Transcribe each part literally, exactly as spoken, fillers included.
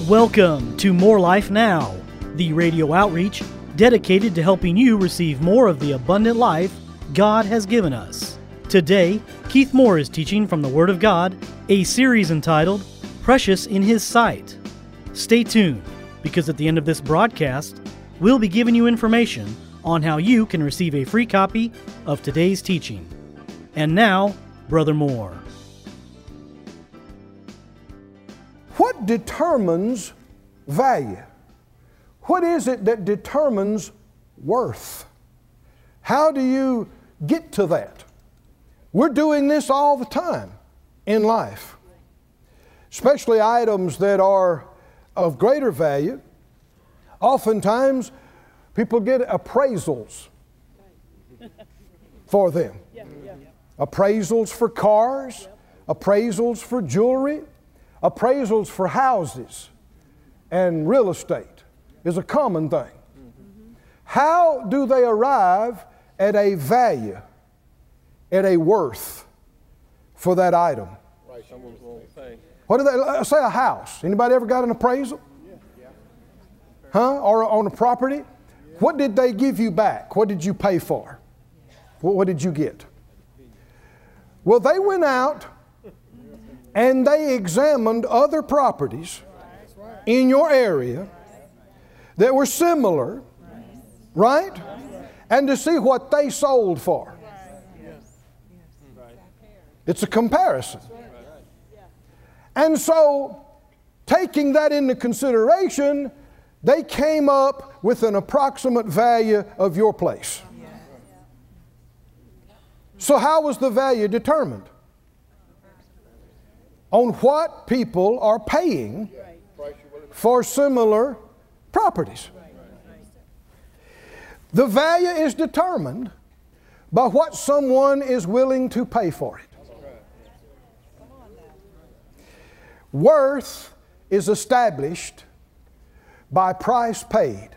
Welcome to More Life Now, the radio outreach dedicated to helping you receive more of the abundant life God has given us. Today, Keith Moore is teaching from the Word of God, a series entitled Precious in His Sight. Stay tuned, because at the end of this broadcast, we'll be giving you information on how you can receive a free copy of today's teaching. And now, Brother Moore. What determines value? What is it that determines worth? How do you get to that? We're doing this all the time in life, especially items that are of greater value. Oftentimes, people get appraisals for them. Appraisals for cars, appraisals for jewelry, appraisals for houses, and real estate is a common thing. How do they arrive at a value, at a worth for that item? What do they, let's say a house. Anybody ever got an appraisal? Huh? Or on a property? What did they give you back? What did you pay for? What, what did you get? Well, they went out and they examined other properties in your area that were similar, right? And to see what they sold for. It's a comparison. And so, taking that into consideration, they came up with an approximate value of your place. So how was the value determined? On what people are paying for similar properties. The value is determined by what someone is willing to pay for it. Worth is established by price paid.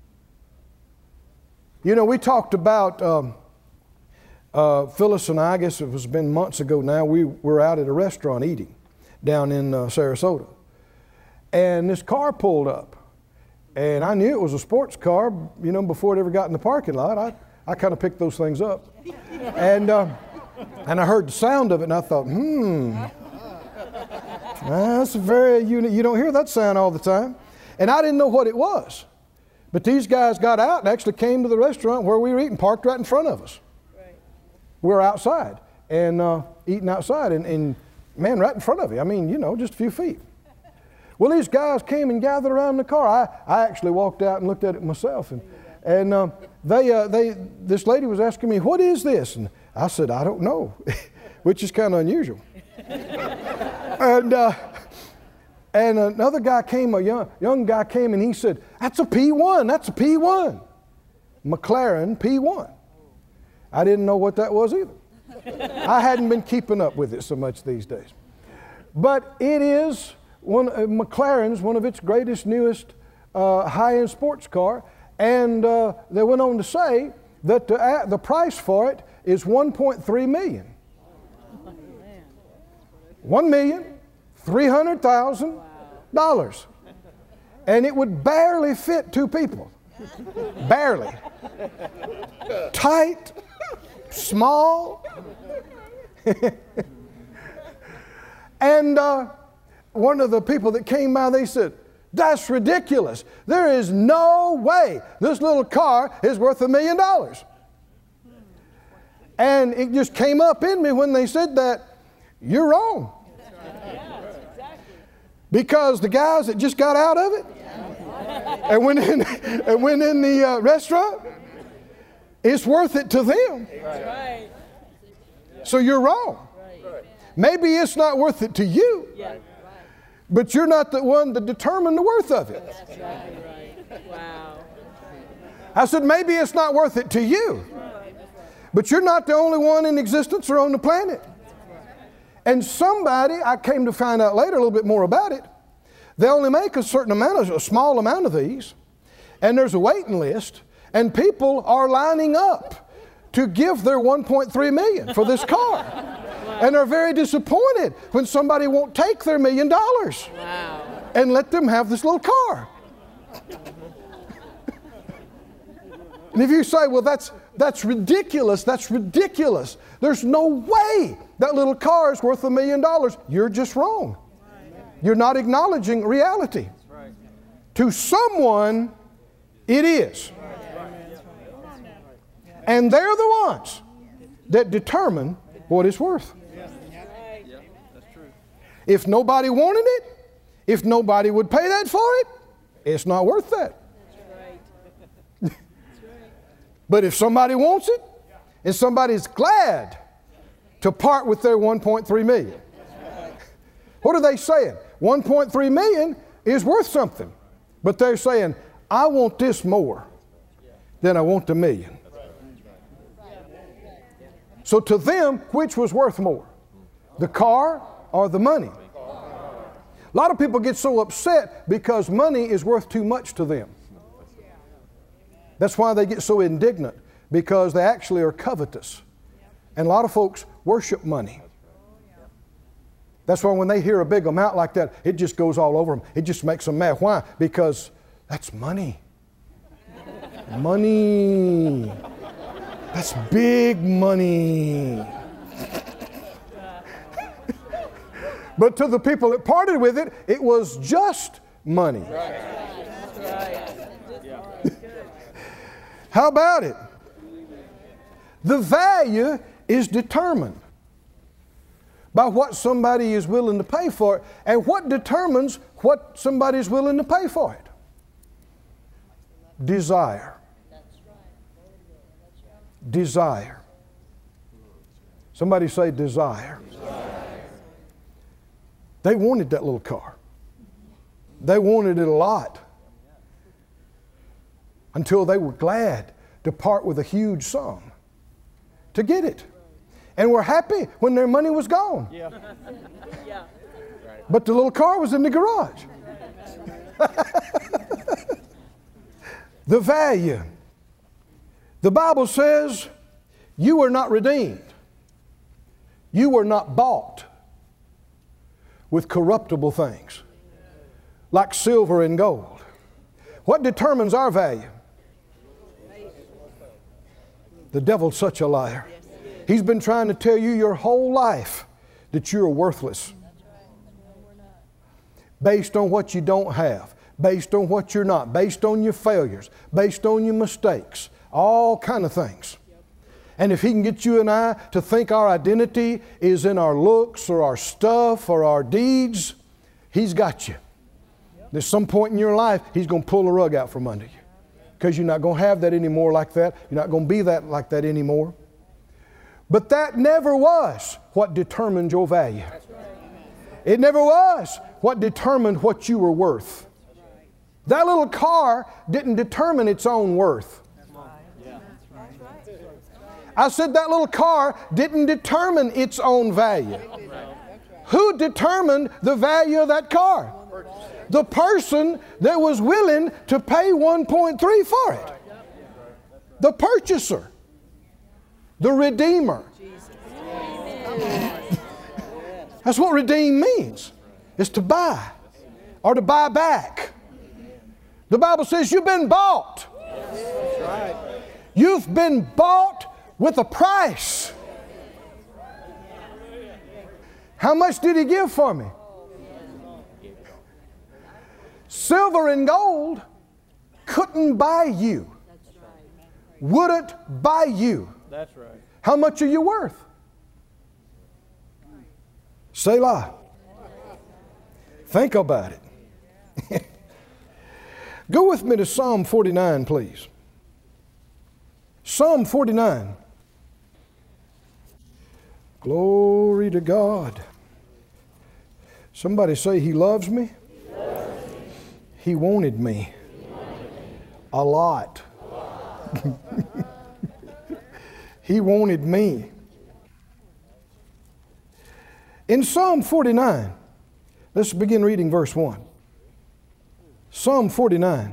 You know, we talked about, um, uh, Phyllis and I, I guess it was been months ago now, we were out at a restaurant eating down in uh, Sarasota. And this car pulled up. And I knew it was a sports car, you know, before it ever got in the parking lot. I, I kind of picked those things up. And, uh, and I heard the sound of it and I thought, hmm, that's a very, you, you don't hear that sound all the time. And I didn't know what it was. But these guys got out and actually came to the restaurant where we were eating, parked right in front of us. Right. We're outside and uh, eating outside and, and, man, right in front of you. I mean, you know, just a few feet. Well, these guys came and gathered around the car. I, I actually walked out and looked at it myself. And, and uh, they, uh, they, this lady was asking me, what is this? And I said, I don't know, which is kind of unusual. and... Uh, And another guy came, a young, young guy came and he said, that's a P one, that's a P one. McLaren P one. I didn't know what that was either. I hadn't been keeping up with it so much these days. But it is, one, uh, McLaren's one of its greatest, newest uh, high-end sports car. And uh, they went on to say that the, uh, the price for it is one point three million dollars. one million three hundred thousand dollars. And it would barely fit two people. Barely. Tight, small. And uh, one of the people that came by, they said, that's ridiculous. There is no way this little car is worth a million dollars. And it just came up in me when they said that, you're wrong. Because the guys that just got out of it and went in, and went in the uh, restaurant, it's worth it to them. So you're wrong. Maybe it's not worth it to you, but you're not the one that determined the worth of it. I said, maybe it's not worth it to you, but you're not the only one in existence or on the planet. And somebody, I came to find out later a little bit more about it, they only make a certain amount, of, a small amount of these, and there's a waiting list, and people are lining up to give their one point three million dollars for this car. And are very disappointed when somebody won't take their million dollars. Wow. and let them have this little car. And if you say, well, that's, that's ridiculous, that's ridiculous. There's no way that little car is worth a million dollars. You're just wrong. You're not acknowledging reality. To someone, it is. And they're the ones that determine what it's worth. If nobody wanted it, if nobody would pay that for it, it's not worth that. But if somebody wants it, and somebody's glad to part with their one point three million, what are they saying? one point three million is worth something. But they're saying, I want this more than I want the million. So to them, which was worth more? The car or the money? A lot of people get so upset because money is worth too much to them. That's why they get so indignant, because they actually are covetous. And a lot of folks worship money. That's why when they hear a big amount like that, it just goes all over them. It just makes them mad. Why? Because that's money. Money. That's big money. But to the people that parted with it, it was just money. How about it? The value is determined by what somebody is willing to pay for it. And what determines what somebody is willing to pay for it? Desire. Desire. Somebody say desire. Desire. They wanted that little car. They wanted it a lot. Until they were glad to part with a huge sum to get it. And were happy when their money was gone. Yeah. Yeah. But the little car was in the garage. The value. The Bible says you were not redeemed. You were not bought with corruptible things like silver and gold. What determines our value? The devil's such a liar. He's been trying to tell you your whole life that you're worthless. Based on what you don't have, based on what you're not, based on your failures, based on your mistakes, all kind of things. And if he can get you and I to think our identity is in our looks or our stuff or our deeds, he's got you. There's some point in your life he's going to pull the rug out from under you. Because you're not going to have that anymore like that. You're not going to be that like that anymore. But that never was what determined your value. It never was what determined what you were worth. That little car didn't determine its own worth. I said that little car didn't determine its own value. Who determined the value of that car? The person that was willing to pay one point three for it. The purchaser. The redeemer. That's what redeem means. It's to buy or to buy back. The Bible says you've been bought. You've been bought with a price. How much did he give for me? Silver and gold couldn't buy you. Wouldn't buy you. That's right. How much are you worth? Selah. Think about it. Go with me to Psalm forty-nine, please. Psalm forty-nine. Glory to God. Somebody say, He loves me. He, loves me. He wanted me. He wanted me. A lot. A lot. He wanted me. In Psalm forty-nine, let's begin reading verse one. Psalm forty-nine.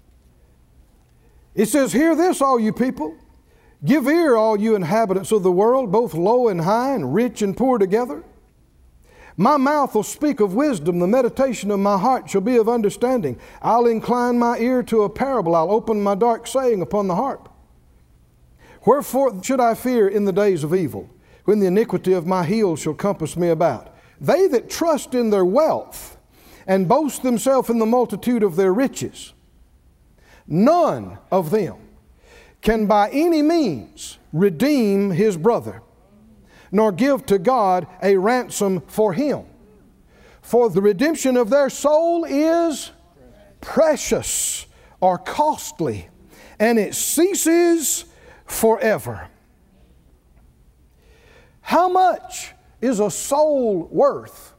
It says, Hear this, all you people. Give ear, all you inhabitants of the world, both low and high, and rich and poor together. My mouth will speak of wisdom. The meditation of my heart shall be of understanding. I'll incline my ear to a parable. I'll open my dark saying upon the harp. Wherefore should I fear in the days of evil, when the iniquity of my heels shall compass me about? They that trust in their wealth and boast themselves in the multitude of their riches, none of them can by any means redeem his brother, nor give to God a ransom for him. For the redemption of their soul is precious or costly, and it ceases forever. How much is a soul worth?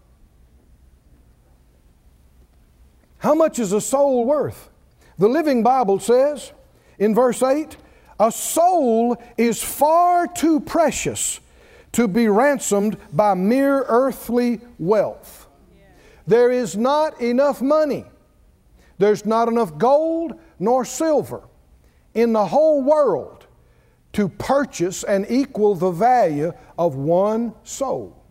How much is a soul worth? The Living Bible says in verse eight, a soul is far too precious to be ransomed by mere earthly wealth. There is not enough money. There's not enough gold nor silver in the whole world to purchase and equal the value of one soul.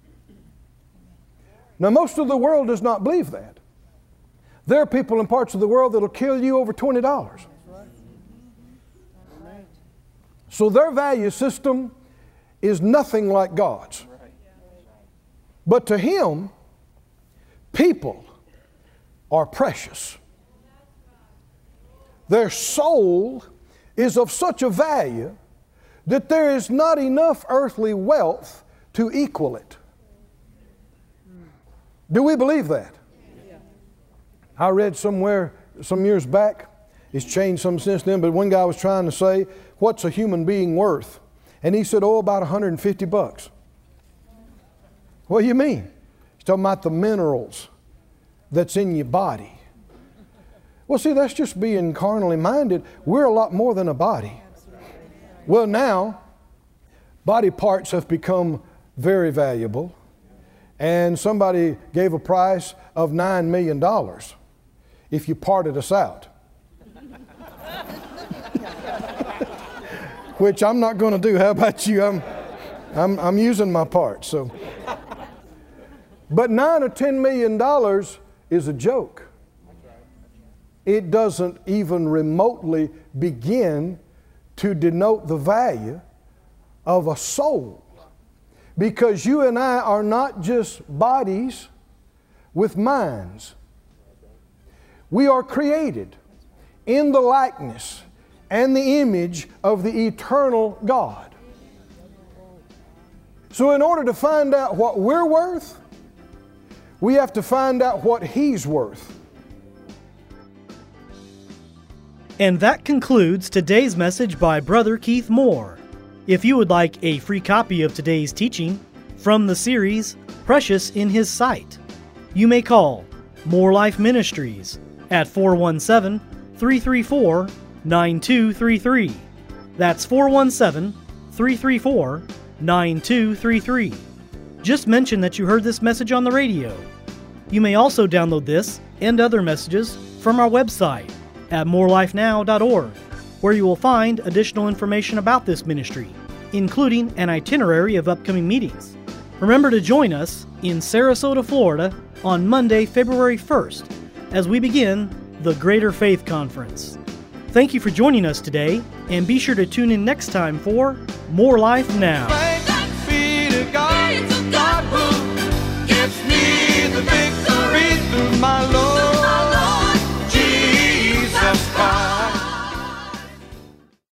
Now, most of the world does not believe that. There are people in parts of the world that will kill you over twenty dollars. So their value system is nothing like God's. But to Him, people are precious. Their soul is of such a value that there is not enough earthly wealth to equal it. Do we believe that? I read somewhere some years back, it's changed some since then, but one guy was trying to say, what's a human being worth? And he said, oh, about one hundred fifty bucks. What do you mean? He's talking about the minerals that's in your body. Well, see, that's just being carnally minded. We're a lot more than a body. Well, now, body parts have become very valuable. And somebody gave a price of nine million dollars if you parted us out. Which I'm not going to do. How about you? I'm, I'm, I'm using my parts. So. But nine or ten million dollars is a joke. It doesn't even remotely begin to denote the value of a soul. Because you and I are not just bodies with minds. We are created in the likeness and the image of the eternal God. So in order to find out what we're worth, we have to find out what He's worth. And that concludes today's message by Brother Keith Moore. If you would like a free copy of today's teaching from the series Precious in His Sight, you may call More Life Ministries at four one seven, three three four, nine two three three. That's four one seven, three three four, nine two three three. Just mention that you heard this message on the radio. You may also download this and other messages from our website at more life now dot org, where you will find additional information about this ministry, including an itinerary of upcoming meetings. Remember to join us in Sarasota, Florida on Monday, February first, as we begin the Greater Faith Conference. Thank you for joining us today, and be sure to tune in next time for More Life Now.